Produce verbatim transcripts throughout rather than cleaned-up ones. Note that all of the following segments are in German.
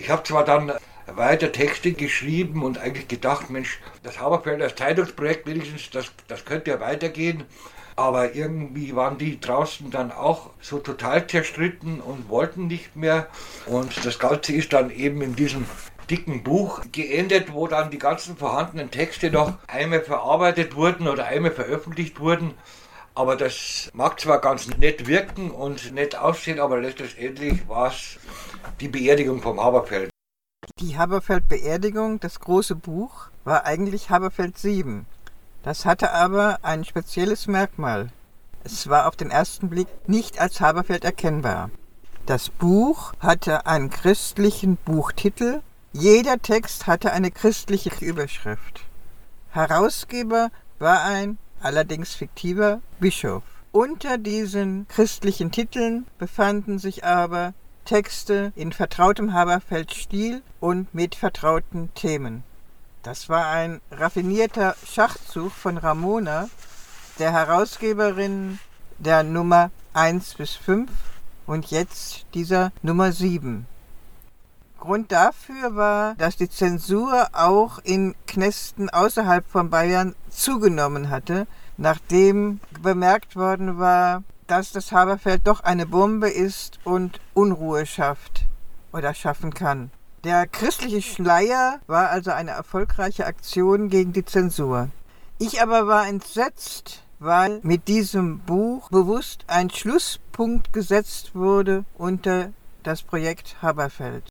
Ich habe zwar dann weiter Texte geschrieben und eigentlich gedacht, Mensch, das Haberfelder Zeitungsprojekt wenigstens, das, das könnte ja weitergehen. Aber irgendwie waren die draußen dann auch so total zerstritten und wollten nicht mehr. Und das Ganze ist dann eben in diesem dicken Buch geendet, wo dann die ganzen vorhandenen Texte noch einmal verarbeitet wurden oder einmal veröffentlicht wurden. Aber das mag zwar ganz nett wirken und nett aussehen, aber letztendlich war es die Beerdigung vom Haberfeld. Die Haberfeld-Beerdigung, das große Buch, war eigentlich Haberfeld sieben. Das hatte aber ein spezielles Merkmal. Es war auf den ersten Blick nicht als Haberfeld erkennbar. Das Buch hatte einen christlichen Buchtitel. Jeder Text hatte eine christliche Überschrift. Herausgeber war ein, allerdings fiktiver, Bischof. Unter diesen christlichen Titeln befanden sich aber Texte in vertrautem Haberfeld-Stil und mit vertrauten Themen. Das war ein raffinierter Schachzug von Ramona, der Herausgeberin der Nummer eins bis fünf und jetzt dieser Nummer sieben. Grund dafür war, dass die Zensur auch in Knästen außerhalb von Bayern zugenommen hatte, nachdem bemerkt worden war, dass das Haberfeld doch eine Bombe ist und Unruhe schafft oder schaffen kann. Der christliche Schleier war also eine erfolgreiche Aktion gegen die Zensur. Ich aber war entsetzt, weil mit diesem Buch bewusst ein Schlusspunkt gesetzt wurde unter das Projekt Haberfeld.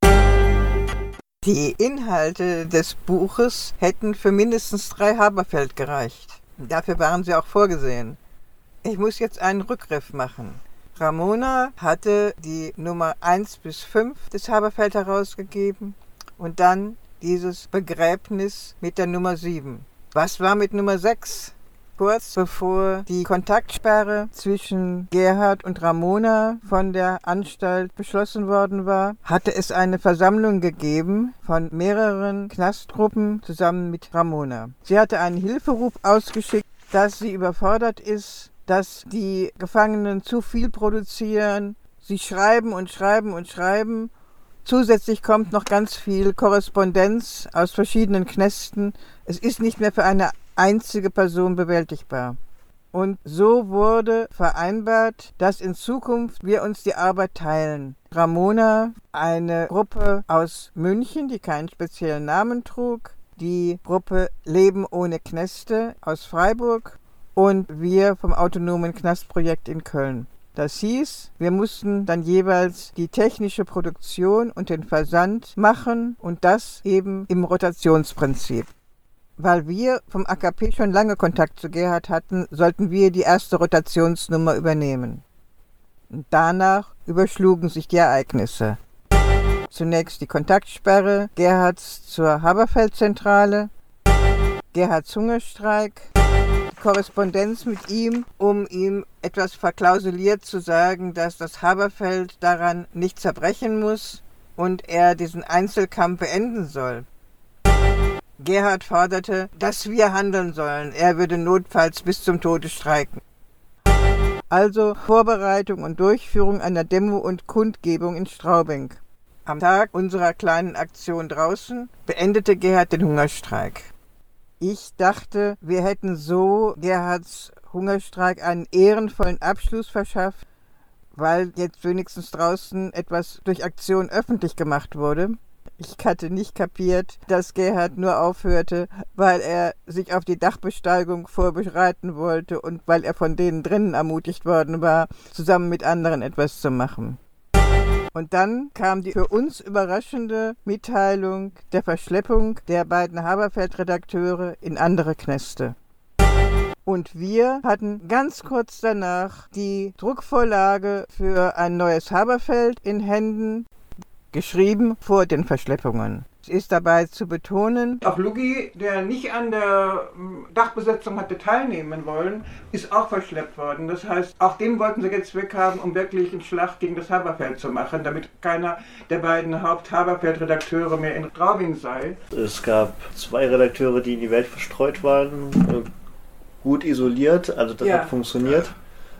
Die Inhalte des Buches hätten für mindestens drei Haberfeld gereicht. Dafür waren sie auch vorgesehen. Ich muss jetzt einen Rückgriff machen. Ramona hatte die Nummer eins bis fünf des Haberfeld herausgegeben und dann dieses Begräbnis mit der Nummer sieben. Was war mit Nummer sechs? Kurz bevor die Kontaktsperre zwischen Gerhard und Ramona von der Anstalt beschlossen worden war, hatte es eine Versammlung gegeben von mehreren Knastgruppen zusammen mit Ramona. Sie hatte einen Hilferuf ausgeschickt, dass sie überfordert ist, dass die Gefangenen zu viel produzieren. Sie schreiben und schreiben und schreiben. Zusätzlich kommt noch ganz viel Korrespondenz aus verschiedenen Knästen. Es ist nicht mehr für eine einzige Person bewältigbar. Und so wurde vereinbart, dass in Zukunft wir uns die Arbeit teilen. Ramona, eine Gruppe aus München, die keinen speziellen Namen trug, die Gruppe Leben ohne Knäste aus Freiburg und wir vom Autonomen Knastprojekt in Köln. Das hieß, wir mussten dann jeweils die technische Produktion und den Versand machen und das eben im Rotationsprinzip. Weil wir vom A K P schon lange Kontakt zu Gerhard hatten, sollten wir die erste Rotationsnummer übernehmen. Und danach überschlugen sich die Ereignisse. Zunächst die Kontaktsperre Gerhards zur Haberfeld-Zentrale, Gerhards Hungerstreik, Korrespondenz mit ihm, um ihm etwas verklausuliert zu sagen, dass das Haberfeld daran nicht zerbrechen muss und er diesen Einzelkampf beenden soll. Gerhard forderte, dass wir handeln sollen. Er würde notfalls bis zum Tode streiken. Also Vorbereitung und Durchführung einer Demo und Kundgebung in Straubing. Am Tag unserer kleinen Aktion draußen beendete Gerhard den Hungerstreik. Ich dachte, wir hätten so Gerhards Hungerstreik einen ehrenvollen Abschluss verschafft, weil jetzt wenigstens draußen etwas durch Aktion öffentlich gemacht wurde. Ich hatte nicht kapiert, dass Gerhard nur aufhörte, weil er sich auf die Dachbesteigung vorbereiten wollte und weil er von denen drinnen ermutigt worden war, zusammen mit anderen etwas zu machen. Und dann kam die für uns überraschende Mitteilung der Verschleppung der beiden Haberfeld-Redakteure in andere Knäste. Und wir hatten ganz kurz danach die Druckvorlage für ein neues Haberfeld in Händen, geschrieben vor den Verschleppungen. Es ist dabei zu betonen, auch Lugi, der nicht an der Dachbesetzung hatte teilnehmen wollen, ist auch verschleppt worden. Das heißt, auch den wollten sie jetzt weghaben, um wirklich eine Schlacht gegen das Haberfeld zu machen, damit keiner der beiden Haupt-Haberfeld-Redakteure mehr in Straubing sei. Es gab zwei Redakteure, die in die Welt verstreut waren, gut isoliert, also das ja. hat funktioniert.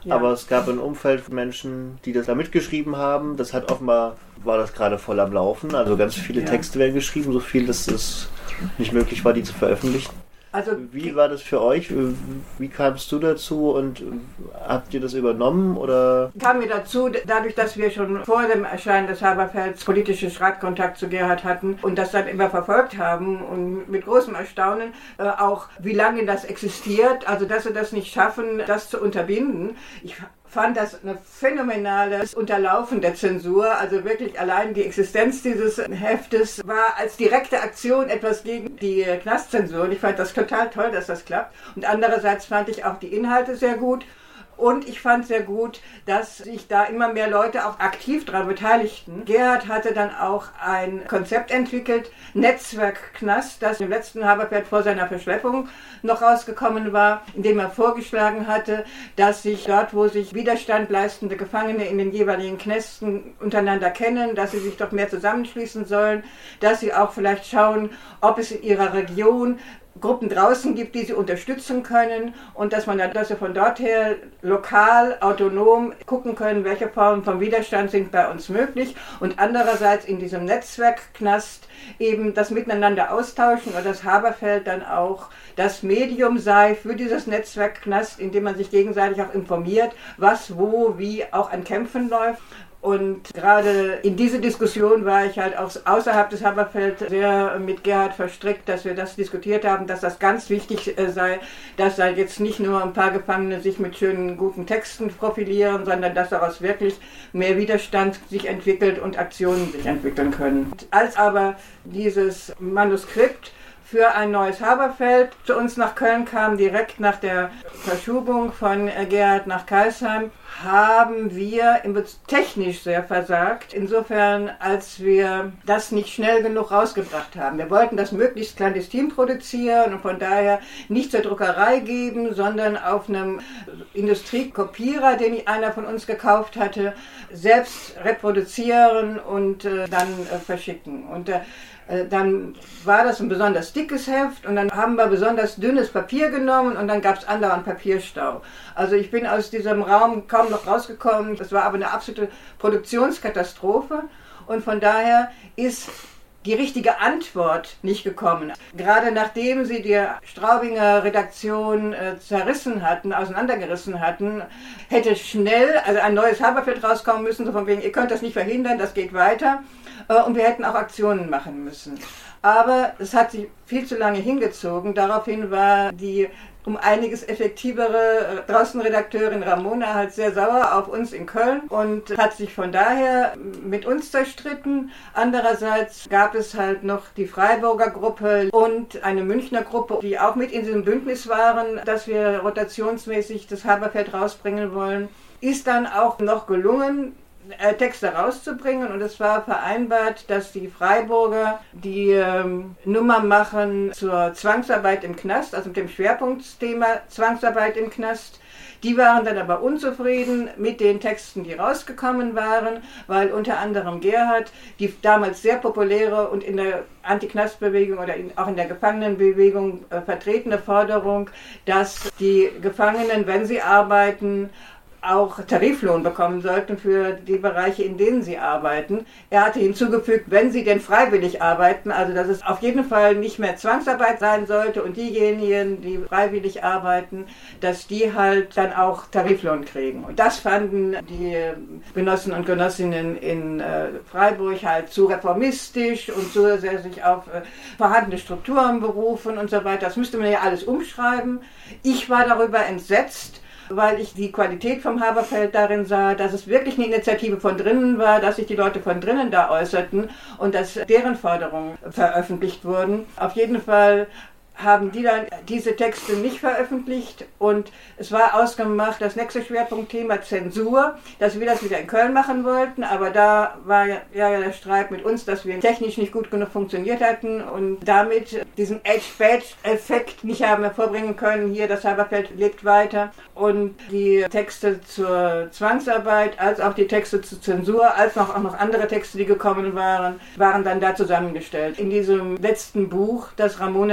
Ja. Aber es gab ein Umfeld von Menschen, die das da mitgeschrieben haben. Das hat offenbar, war das gerade voll am Laufen. Also ganz viele ja. Texte werden geschrieben, so viel, dass es nicht möglich war, die zu veröffentlichen. Also, wie war das für euch? Wie kamst du dazu und habt ihr das übernommen? Oder? Kam mir dazu, dadurch, dass wir schon vor dem Erscheinen des Haberfelds politische Schreibkontakt zu Gerhard hatten und das dann immer verfolgt haben und mit großem Erstaunen äh, auch, wie lange das existiert, also dass sie das nicht schaffen, das zu unterbinden. Ich fand das ein phänomenales Unterlaufen der Zensur, also wirklich allein die Existenz dieses Heftes war als direkte Aktion etwas gegen die Knastzensur und ich fand das total toll, dass das klappt und andererseits fand ich auch die Inhalte sehr gut. Und ich fand sehr gut, dass sich da immer mehr Leute auch aktiv daran beteiligten. Gerhard hatte dann auch ein Konzept entwickelt, Netzwerk Knast, das im letzten Haberfeld vor seiner Verschleppung noch rausgekommen war, indem er vorgeschlagen hatte, dass sich dort, wo sich Widerstand leistende Gefangene in den jeweiligen Knästen untereinander kennen, dass sie sich doch mehr zusammenschließen sollen, dass sie auch vielleicht schauen, ob es in ihrer Region Gruppen draußen gibt, die sie unterstützen können und dass man dann, dass wir von dort her lokal, autonom gucken können, welche Formen von Widerstand sind bei uns möglich und andererseits in diesem Netzwerkknast eben das Miteinander austauschen und das Haberfeld dann auch das Medium sei für dieses Netzwerkknast, in dem man sich gegenseitig auch informiert, was, wo, wie auch an Kämpfen läuft. Und gerade in diese Diskussion war ich halt auch außerhalb des Haberfeld sehr mit Gerhard verstrickt, dass wir das diskutiert haben, dass das ganz wichtig sei, dass da jetzt nicht nur ein paar Gefangene sich mit schönen, guten Texten profilieren, sondern dass daraus wirklich mehr Widerstand sich entwickelt und Aktionen sich entwickeln können. Als aber dieses Manuskript für ein neues Haberfeld zu uns nach Köln kam, direkt nach der Verschubung von Gerhard nach Karlsheim, haben wir technisch sehr versagt. Insofern, als wir das nicht schnell genug rausgebracht haben. Wir wollten das möglichst clandestin produzieren und von daher nicht zur Druckerei geben, sondern auf einem Industriekopierer, den einer von uns gekauft hatte, selbst reproduzieren und äh, dann äh, verschicken. Und äh, Dann war das ein besonders dickes Heft und dann haben wir besonders dünnes Papier genommen und dann gab es andauernd Papierstau. Also ich bin aus diesem Raum kaum noch rausgekommen. Das war aber eine absolute Produktionskatastrophe und von daher ist die richtige Antwort nicht gekommen. Gerade nachdem sie die Straubinger Redaktion äh, zerrissen hatten, auseinandergerissen hatten, hätte schnell also ein neues Haberfeld rauskommen müssen, so von wegen, ihr könnt das nicht verhindern, das geht weiter. Und wir hätten auch Aktionen machen müssen. Aber es hat sich viel zu lange hingezogen. Daraufhin war die um einiges effektivere Draußenredakteurin Ramona halt sehr sauer auf uns in Köln und hat sich von daher mit uns zerstritten. Andererseits gab es halt noch die Freiburger Gruppe und eine Münchner Gruppe, die auch mit in diesem Bündnis waren, dass wir rotationsmäßig das Haberfeld rausbringen wollen. Ist dann auch noch gelungen, Texte rauszubringen und es war vereinbart, dass die Freiburger die ähm, Nummer machen zur Zwangsarbeit im Knast, also mit dem Schwerpunktthema Zwangsarbeit im Knast. Die waren dann aber unzufrieden mit den Texten, die rausgekommen waren, weil unter anderem Gerhard die damals sehr populäre und in der Anti-Knast-Bewegung oder in, auch in der Gefangenenbewegung äh, vertretene Forderung, dass die Gefangenen, wenn sie arbeiten, auch Tariflohn bekommen sollten für die Bereiche, in denen sie arbeiten. Er hatte hinzugefügt, wenn sie denn freiwillig arbeiten, also dass es auf jeden Fall nicht mehr Zwangsarbeit sein sollte und diejenigen, die freiwillig arbeiten, dass die halt dann auch Tariflohn kriegen. Und das fanden die Genossen und Genossinnen in äh, Freiburg halt zu reformistisch und zu sehr sich auf äh, vorhandene Strukturen berufen und so weiter. Das müsste man ja alles umschreiben. Ich war darüber entsetzt, weil ich die Qualität vom Haberfeld darin sah, dass es wirklich eine Initiative von drinnen war, dass sich die Leute von drinnen da äußerten und dass deren Forderungen veröffentlicht wurden. Auf jeden Fall haben die dann diese Texte nicht veröffentlicht und es war ausgemacht, das nächste Schwerpunktthema Zensur, dass wir das wieder in Köln machen wollten, aber da war ja, ja der Streit mit uns, dass wir technisch nicht gut genug funktioniert hatten und damit diesen Edge-Badge-Effekt nicht haben hervorbringen können. Hier, das Haberfeld lebt weiter und die Texte zur Zwangsarbeit, als auch die Texte zur Zensur, als auch noch andere Texte, die gekommen waren, waren dann da zusammengestellt. In diesem letzten Buch, das Ramona dann noch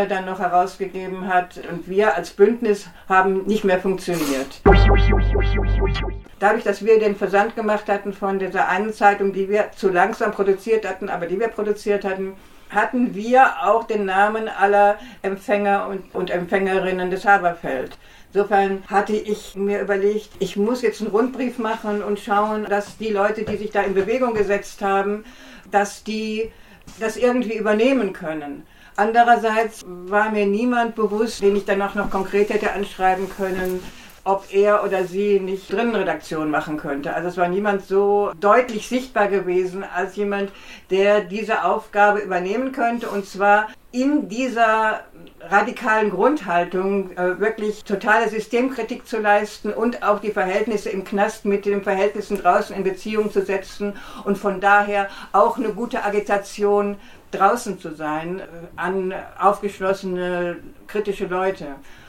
herausgegeben hat. Und wir als Bündnis haben nicht mehr funktioniert. Dadurch, dass wir den Versand gemacht hatten von dieser einen Zeitung, die wir zu langsam produziert hatten, aber die wir produziert hatten, hatten wir auch den Namen aller Empfänger und, und Empfängerinnen des Haberfeld. Insofern hatte ich mir überlegt, ich muss jetzt einen Rundbrief machen und schauen, dass die Leute, die sich da in Bewegung gesetzt haben, dass die das irgendwie übernehmen können. Andererseits war mir niemand bewusst, den ich dann auch noch konkret hätte anschreiben können, ob er oder sie nicht Drinnenredaktion machen könnte. Also es war niemand so deutlich sichtbar gewesen als jemand, der diese Aufgabe übernehmen könnte, und zwar in dieser radikalen Grundhaltung äh, wirklich totale Systemkritik zu leisten und auch die Verhältnisse im Knast mit den Verhältnissen draußen in Beziehung zu setzen und von daher auch eine gute Agitation draußen zu sein äh, an aufgeschlossene, kritische Leute.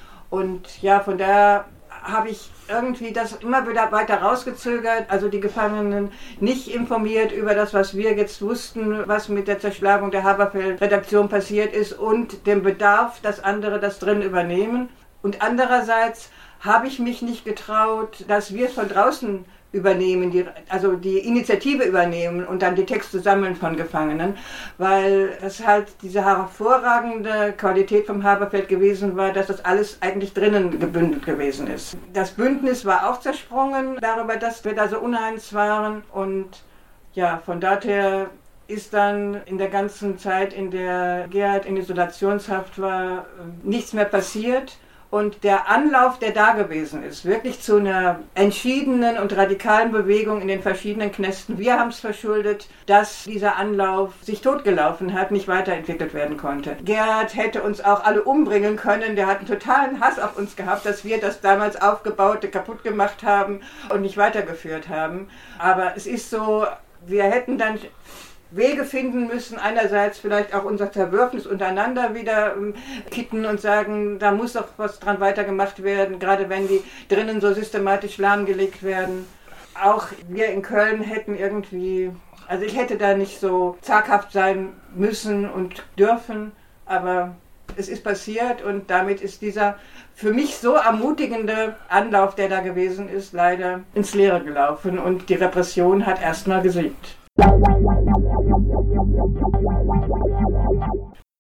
Und ja, von daher habe ich irgendwie das immer wieder weiter rausgezögert, also die Gefangenen nicht informiert über das, was wir jetzt wussten, was mit der Zerschlagung der Haberfeld-Redaktion passiert ist und dem Bedarf, dass andere das drin übernehmen. Und andererseits habe ich mich nicht getraut, dass wir von draußen übernehmen, die, also die Initiative übernehmen und dann die Texte sammeln von Gefangenen, weil das halt diese hervorragende Qualität vom Haberfeld gewesen war, dass das alles eigentlich drinnen gebündelt gewesen ist. Das Bündnis war auch zersprungen darüber, dass wir da so uneins waren, und ja, von daher ist dann in der ganzen Zeit, in der Gerhard in Isolationshaft war, nichts mehr passiert. Und der Anlauf, der da gewesen ist, wirklich zu einer entschiedenen und radikalen Bewegung in den verschiedenen Knästen, wir haben es verschuldet, dass dieser Anlauf sich totgelaufen hat, nicht weiterentwickelt werden konnte. Gerhard hätte uns auch alle umbringen können, der hat einen totalen Hass auf uns gehabt, dass wir das damals Aufgebaute kaputt gemacht haben und nicht weitergeführt haben. Aber es ist so, wir hätten dann Wege finden müssen, einerseits vielleicht auch unser Zerwürfnis untereinander wieder ähm, kitten und sagen, da muss doch was dran weitergemacht werden, gerade wenn die drinnen so systematisch lahmgelegt werden. Auch wir in Köln hätten irgendwie, also ich hätte da nicht so zaghaft sein müssen und dürfen, aber es ist passiert und damit ist dieser für mich so ermutigende Anlauf, der da gewesen ist, leider ins Leere gelaufen und die Repression hat erstmal gesiegt.